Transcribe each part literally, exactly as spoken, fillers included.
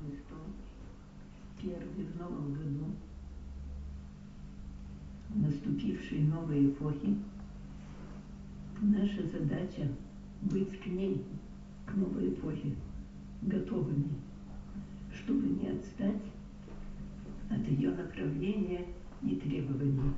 круглый стол, первый в новом году, в наступившей новой эпохи. Наша задача быть к ней, к новой эпохе, готовыми, чтобы не отстать от ее направления и требований.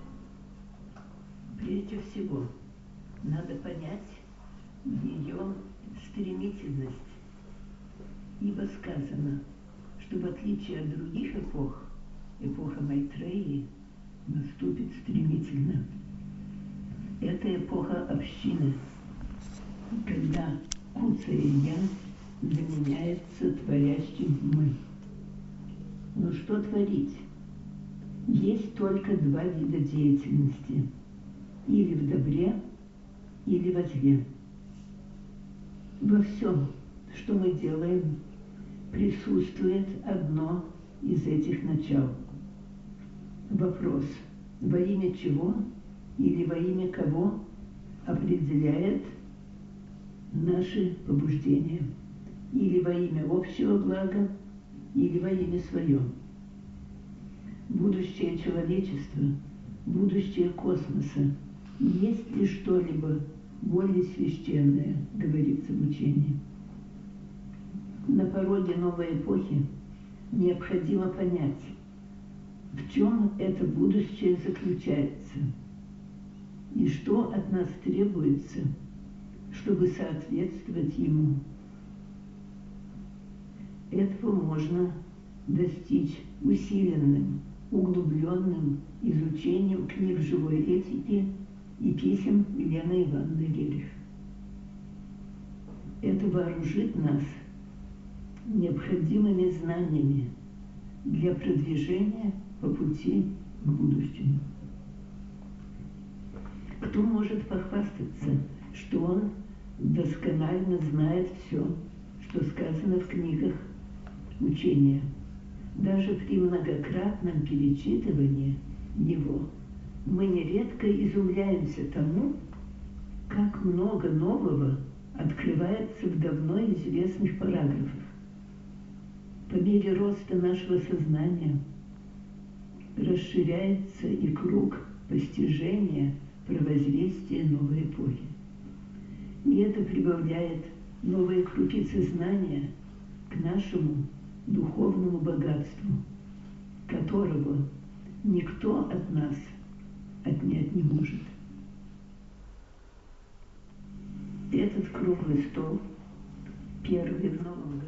Прежде всего, надо понять ее стремительность, ибо сказано, что в отличие от других эпох, эпоха Майтреи наступит стремительно. Это эпоха общины, когда Куца-я заменяется творящим мы. Но что творить? Есть только два вида деятельности: или в добре, или во зле. Во всем, что мы делаем, присутствует одно из этих начал. Вопрос, во имя чего или во имя кого определяет наши побуждения, или во имя общего блага, или во имя свое. Будущее человечества, будущее космоса, есть ли что-либо более священное, говорится в учении. На пороге новой эпохи необходимо понять, в чем это будущее заключается и что от нас требуется, чтобы соответствовать ему. Этого можно достичь усиленным, углубленным изучением книг живой этики и писем Елены Ивановны Рерих. Это вооружит нас необходимыми знаниями для продвижения по пути к будущему. Кто может похвастаться, что он досконально знает все, что сказано в книгах учения? Даже при многократном перечитывании его мы нередко изумляемся тому, как много нового открывается в давно известных параграфах. По мере роста нашего сознания расширяется и круг постижения провозвестия новой эпохи. И это прибавляет новые крупицы знания к нашему духовному богатству, которого никто от нас отнять не может. Этот круглый стол, первый в новом году,